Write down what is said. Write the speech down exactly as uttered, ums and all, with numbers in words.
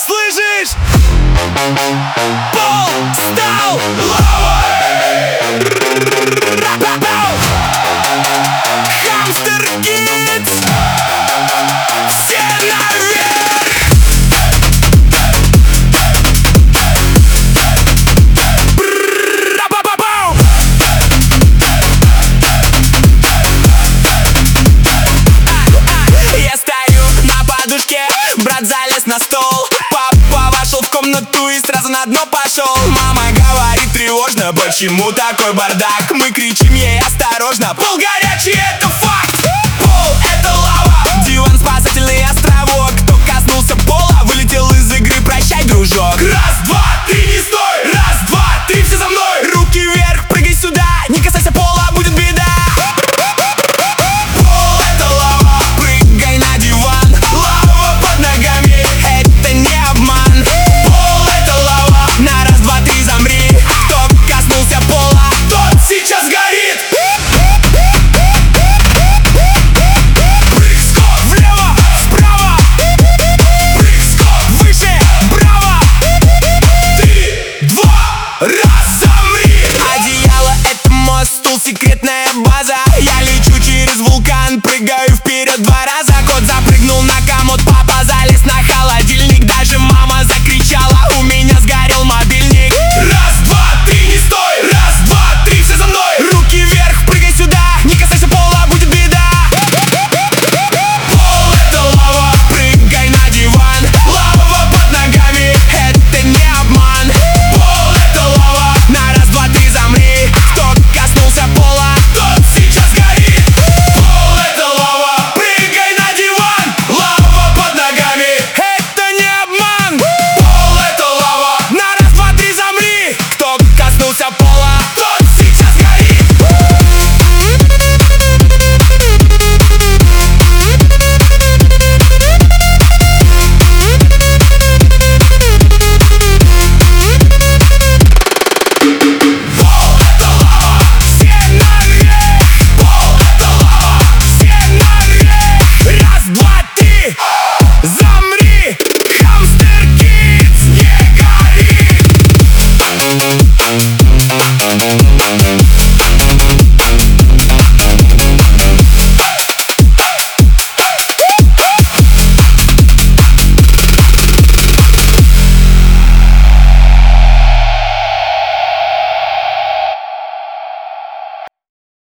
Слышишь? Пол стал лавой. Хамстер Кидс, все наверх. Бра-ба-ба-бау. Я стою на подушке, брат залез на стол. Папа вошел в комнату и сразу на дно пошел. Мама говорит тревожно, почему такой бардак? Мы кричим ей осторожно, пол горячий, это факт. Пол — это лава, диван — спасательный островок.